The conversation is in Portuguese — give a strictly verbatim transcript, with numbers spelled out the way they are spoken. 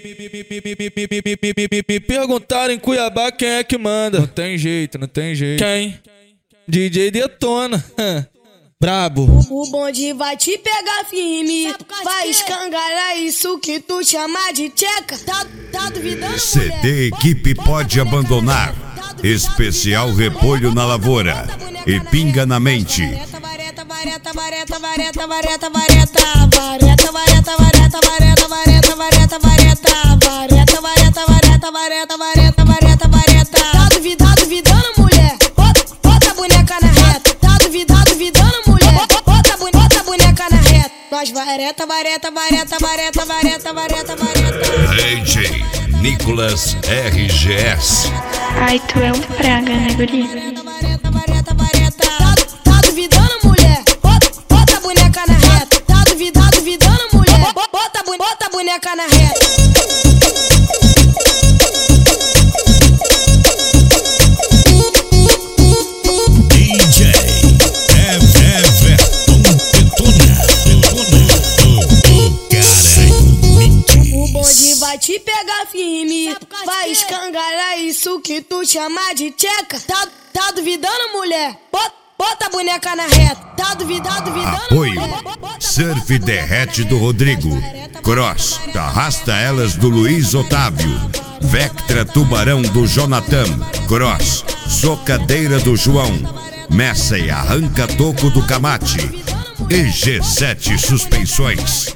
Me perguntaram em Cuiabá quem é que manda. Não tem jeito, não tem jeito. Quem? D J Detona. Brabo. O bonde vai te pegar firme, vai escangalhar isso que tu chama de tcheca. Tá, tá duvidando, C D Equipe pode abandonar. Especial repolho na lavoura e pinga na mente. Vareta, vareta, vareta, vareta, vareta, vareta, vareta, vareta, vareta, vareta, vareta, vareta, vareta, vareta, vareta, vareta, vareta, vareta, vareta, vareta. Tá duvidando, duvidando, mulher? Bota, bota a boneca na reta. Tá duvidando, duvidando, mulher? Bota a bota a boneca na reta. Nós vareta, vareta, vareta, vareta, vareta, vareta, vareta. D J Nicolas R G S. Ai, tu é um praga, né, guri? Vareta, vareta, vareta. Tá, tá duvidando, mulher? Bota, bota a boneca na reta. Tá duvidando, duvidando, mulher? Bota, bota a boneca na reta. Vai te pegar firme, vai escangalhar isso que tu chama de tcheca. Tá, tá duvidando, mulher? Bota, bota a boneca na reta. Tá duvidando, duvidando, Apoio. mulher? Surf Derrete do Rodrigo. Cross, Arrasta Elas do Luiz Otávio. Vectra Tubarão do Jonathan. Cross, Socadeira do João. Messa e Arranca Toco do Camate. E G sete Suspensões.